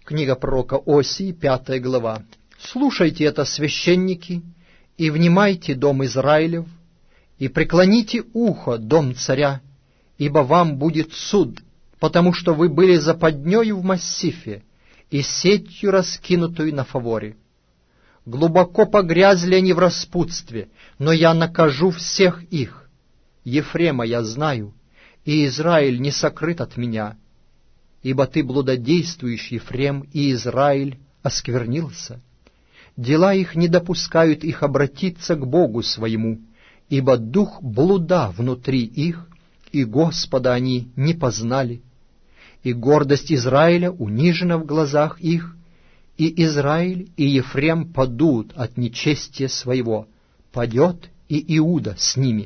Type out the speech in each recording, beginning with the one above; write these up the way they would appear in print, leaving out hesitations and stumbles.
Книга пророка Осии, 5 глава. «Слушайте это, священники, и внимайте, дом Израилев, и преклоните ухо, дом царя, ибо вам будет суд, потому что вы были западнёю в массифе и сетью, раскинутую на фаворе. Глубоко погрязли они в распутстве, но я накажу всех их. Ефрема я знаю, и Израиль не сокрыт от меня. Ибо ты блудодействуешь, Ефрем, и Израиль осквернился. Дела их не допускают их обратиться к Богу своему, ибо дух блуда внутри их, и Господа они не познали. И гордость Израиля унижена в глазах их, и Израиль и Ефрем падут от нечестия своего, падет и Иуда с ними.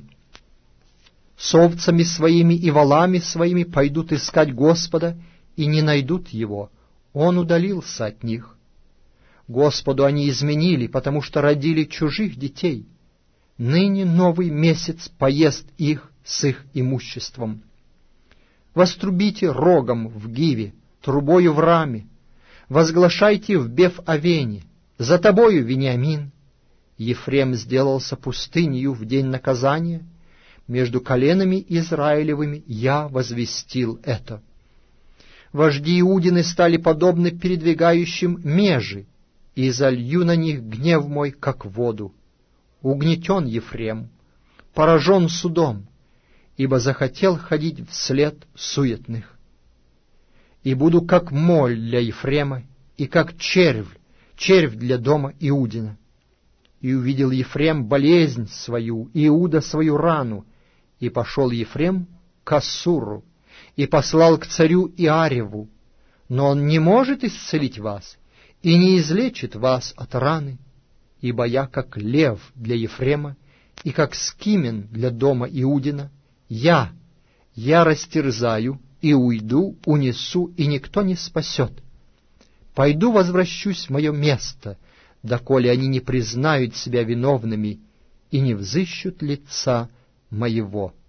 С овцами своими и волами своими пойдут искать Господа, и не найдут Его, Он удалился от них. Господу они изменили, потому что родили чужих детей. Ныне новый месяц поест их с их имуществом. Вострубите рогом в Гиве, трубою в Раме, возглашайте в Беф-Авене, за тобою, Вениамин. Ефрем сделался пустынью в день наказания, между коленами Израилевыми я возвестил это. Вожди Иудины стали подобны передвигающим межи, и залью на них гнев мой, как воду. Угнетен Ефрем, поражен судом, ибо захотел ходить вслед суетных. И буду как моль для Ефрема, и как червь для дома Иудина. И увидел Ефрем болезнь свою, и Иуда свою рану, и пошел Ефрем к Ассуру, и послал к царю Иареву, но он не может исцелить вас, и не излечит вас от раны, ибо я как лев для Ефрема, и как скимен для дома Иудина. Я растерзаю, и уйду, унесу, и никто не спасет. Пойду возвращусь в мое место, доколе они не признают себя виновными и не взыщут лица моего».